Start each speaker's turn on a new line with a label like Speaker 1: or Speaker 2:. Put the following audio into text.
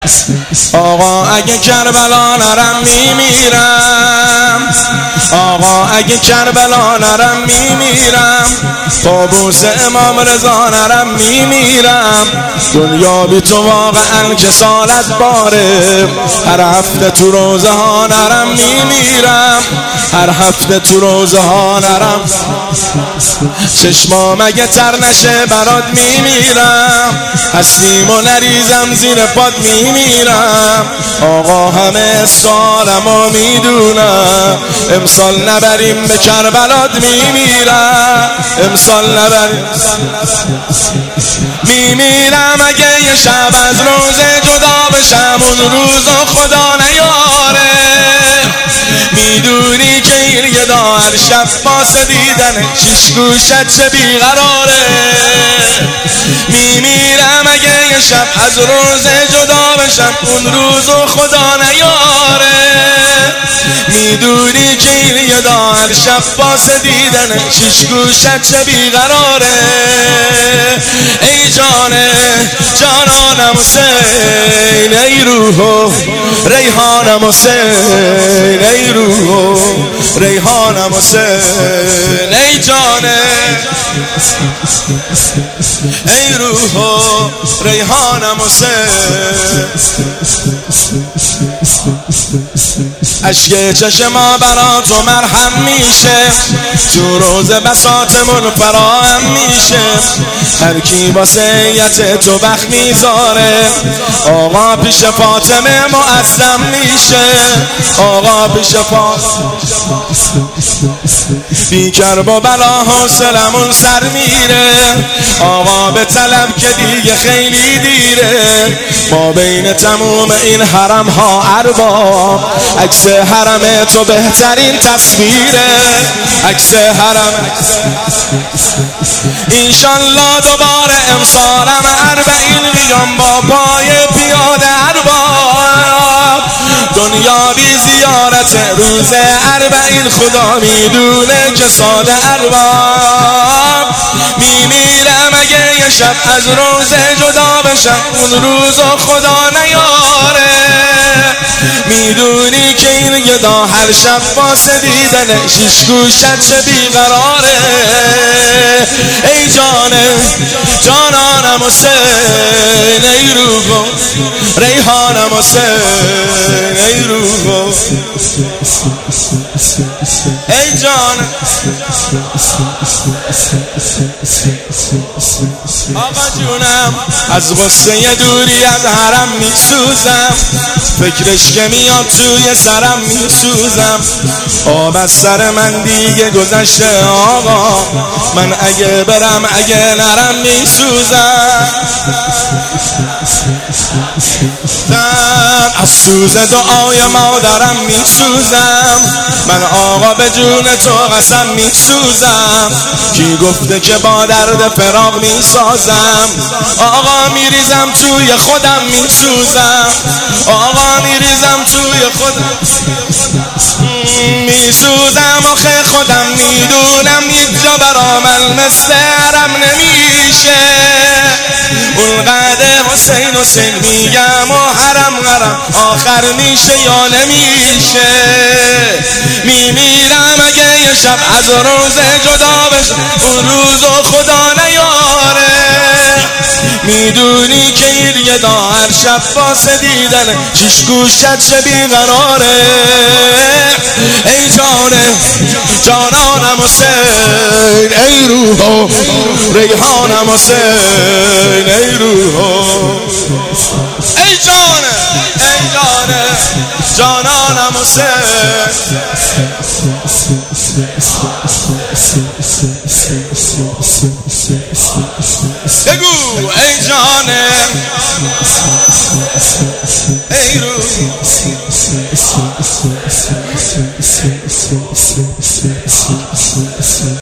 Speaker 1: آقا اگه کربلا نرم میمیرم، آقا اگه کربلا نرم میمیرم، طاووس امام رضا نرم میمیرم. دنیا بی تو واقعا کسالت باره، هر هفته تو روزه ها نرم میمیرم، هر هفته تو روزه ها نرم. چشمام اگه تر نشه برات میمیرم، هستیم و نریزم زیر پات میمیرم. آقا همه سالمو میدونم، امسال نبریم به کربلات میمیرم، امسال نبریم میمیرم. اگه یه شب از روزه جدا بشم، اون روزو خدا نیاره. میدونی که این گدا هر شب واسه دیدن شیش گوشت چه بیقراره. میمیرم اگه یه شب از روزه جدا بشم، اون روزو خدا نیاره. میدونی که این گدا هر شب واسه دیدن شیش گوشت چه بیقراره. ای جانه جانانم حسین، ای روحو ریحانم حسین، ای روحو ریحانم حسین. ای جانه ای روحو ریحانم حسین. اشک چشما برا تو مرهم میشه، تو روز بساطمون فراهم میشه. هر کی واسه یت تو بخت میذاره، آقا پیش فاطمه معظم میشه. آقا پیش فاطمه بی کرب و بلا حوصلمون سر میره. آقا به طلب که دیگه خیلی دیره. ما بین تموم این حرم ها ارباب، عکس حرم تو بهترین تصویره، عکس حرم. انشالله دوباره امسالم 40 قیام با پای پیاده ارباب. دنیا بی زیارت روز 40 خدا میدونه که ساده ارباب. میمیرم اگه یه شب از روزه جدا بشم، اون روزو خدا نیاره. میدونی که این گدا هر شب واسه دیدن شیش گوشت چه بیقراره. ای جانه جانانم حسین، ای روحو ریحانم حسین، ای روحو ای جانه. آقا جونم از غصه دوری از حرم میسوزم، فکرش که میاد توی سرم میسوزم. آب از سر من دیگه گذشته آقا، من اگه برم اگه نرم میسوزم. از سوز دعای مادرم میسوزم، من آقا به جون تو قسم میسوزم. کی گفته که با درد فراق میسازم، آقا میریزم توی خودم میسوزم، آقا میریزم توی خودم میسوزم. آخه خودم میدونم یک جا برا من مثل حرم نمیشه. اونقدر حسین حسین میگم و حرم حرم آخر میشه یا نمیشه. میمیرم اگه یه شب از روزه جدا بشم، اون روزو خدا نیاره. میدونی که این گدا هر شب واسه دیدن شیش گوشت چه بیقراره. ای جانه جانانم حسین، ای روحو ریحانم حسین، ای روحو ای جانه ای جانه جانانم حسین. بگو ای جانه ای روح